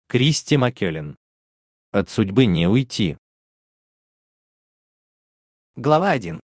Кристи Маккеллен. От судьбы не уйти. Глава 1.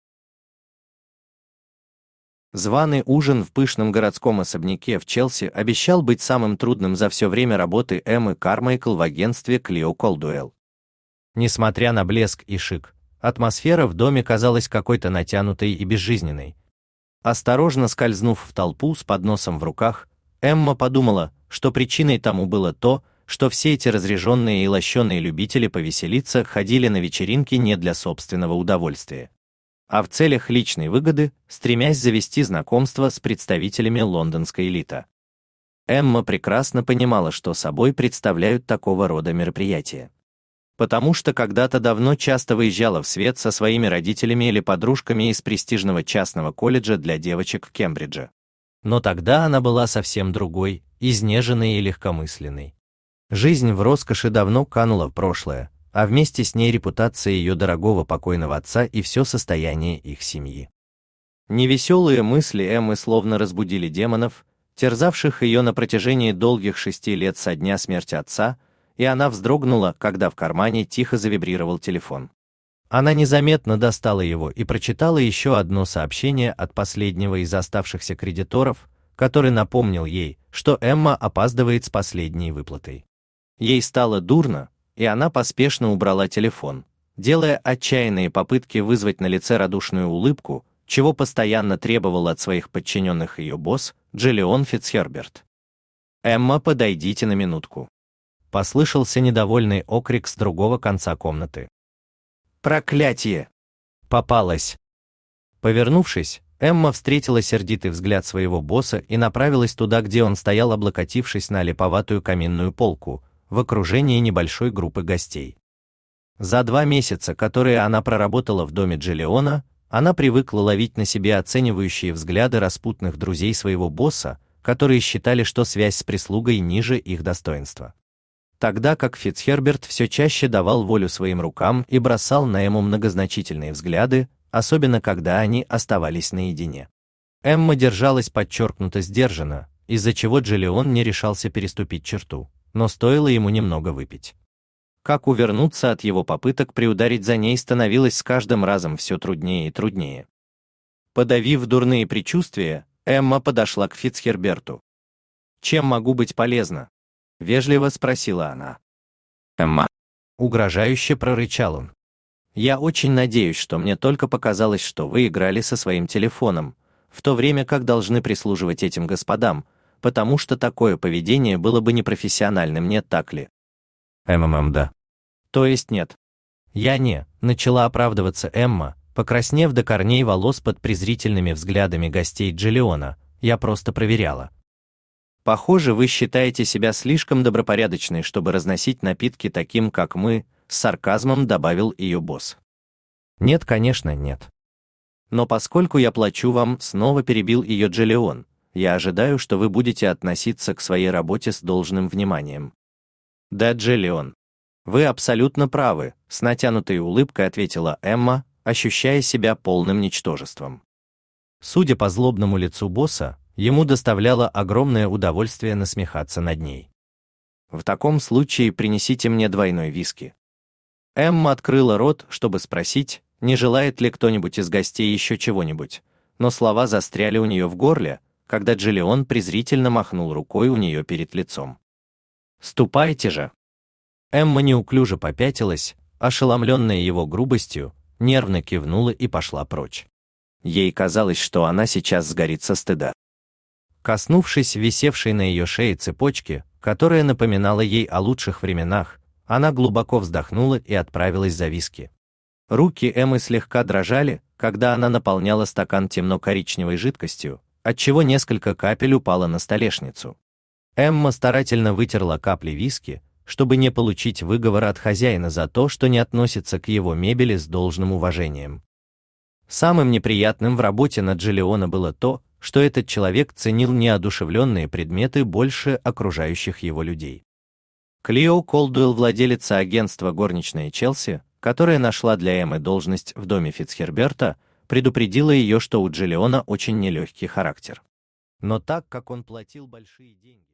Званый ужин в пышном городском особняке в Челси обещал быть самым трудным за все время работы Эммы Кармайкл в агентстве Клио Колдуэлл. Несмотря на блеск и шик, атмосфера в доме казалась какой-то натянутой и безжизненной. Осторожно скользнув в толпу с подносом в руках, Эмма подумала, что причиной тому было то, что все эти разряженные и лощеные любители повеселиться ходили на вечеринки не для собственного удовольствия, а в целях личной выгоды, стремясь завести знакомство с представителями лондонской элиты. Эмма прекрасно понимала, что собой представляют такого рода мероприятия. Потому что когда-то давно часто выезжала в свет со своими родителями или подружками из престижного частного колледжа для девочек в Кембридже. Но тогда она была совсем другой, изнеженной и легкомысленной. Жизнь в роскоши давно канула в прошлое, а вместе с ней репутация ее дорогого покойного отца и все состояние их семьи. Невеселые мысли Эммы словно разбудили демонов, терзавших ее на протяжении долгих 6 лет со дня смерти отца, и она вздрогнула, когда в кармане тихо завибрировал телефон. Она незаметно достала его и прочитала еще одно сообщение от последнего из оставшихся кредиторов, который напомнил ей, что Эмма опаздывает с последней выплатой. Ей стало дурно, и она поспешно убрала телефон, делая отчаянные попытки вызвать на лице радушную улыбку, чего постоянно требовал от своих подчиненных ее босс, Джиллион Фицхерберт. «Эмма, подойдите на минутку», — послышался недовольный окрик с другого конца комнаты. Проклятие! Попалась. Повернувшись, Эмма встретила сердитый взгляд своего босса и направилась туда, где он стоял, облокотившись на липоватую каминную полку, в окружении небольшой группы гостей. За 2 месяца, которые она проработала в доме Джиллиона, она привыкла ловить на себе оценивающие взгляды распутных друзей своего босса, которые считали, что связь с прислугой ниже их достоинства. Тогда как Фицхерберт все чаще давал волю своим рукам и бросал на Эмму многозначительные взгляды, особенно когда они оставались наедине. Эмма держалась подчеркнуто сдержанно, из-за чего Джиллион не решался переступить черту, но стоило ему немного выпить. Как увернуться от его попыток приударить за ней становилось с каждым разом все труднее и труднее. Подавив дурные предчувствия, Эмма подошла к Фицхерберту. «Чем могу быть полезна?» — вежливо спросила она. Эмма. Угрожающе прорычал он. «Я очень надеюсь, что мне только показалось, что вы играли со своим телефоном, в то время как должны прислуживать этим господам, потому что такое поведение было бы непрофессиональным, не так ли?» Да. То есть нет. Я не, начала оправдываться Эмма, покраснев до корней волос под презрительными взглядами гостей Джиллиона, я просто проверяла. Похоже, вы считаете себя слишком добропорядочной, чтобы разносить напитки таким, как мы, с сарказмом добавил ее босс. Нет, конечно, нет. Но поскольку я плачу вам, снова перебил ее Джиллион, я ожидаю, что вы будете относиться к своей работе с должным вниманием. Да, Джиллион, вы абсолютно правы, с натянутой улыбкой ответила Эмма, ощущая себя полным ничтожеством. Судя по злобному лицу босса, ему доставляло огромное удовольствие насмехаться над ней. В таком случае принесите мне 2 виски. Эмма открыла рот, чтобы спросить, не желает ли кто-нибудь из гостей еще чего-нибудь, но слова застряли у нее в горле, когда Джиллион презрительно махнул рукой у нее перед лицом. «Ступайте же!» Эмма неуклюже попятилась, ошеломленная его грубостью, нервно кивнула и пошла прочь. Ей казалось, что она сейчас сгорит со стыда. Коснувшись висевшей на ее шее цепочки, которая напоминала ей о лучших временах, она глубоко вздохнула и отправилась за виски. Руки Эммы слегка дрожали, когда она наполняла стакан темно-коричневой жидкостью, отчего несколько капель упало на столешницу. Эмма старательно вытерла капли виски, чтобы не получить выговора от хозяина за то, что не относится к его мебели с должным уважением. Самым неприятным в работе на Джиллиона было то, что этот человек ценил неодушевленные предметы больше окружающих его людей. Клио Колдуэлл, владелица агентства «Горничная Челси», которая нашла для Эммы должность в доме Фицхерберта, предупредила ее, что у Джиллиона очень нелегкий характер. Но так как он платил большие деньги...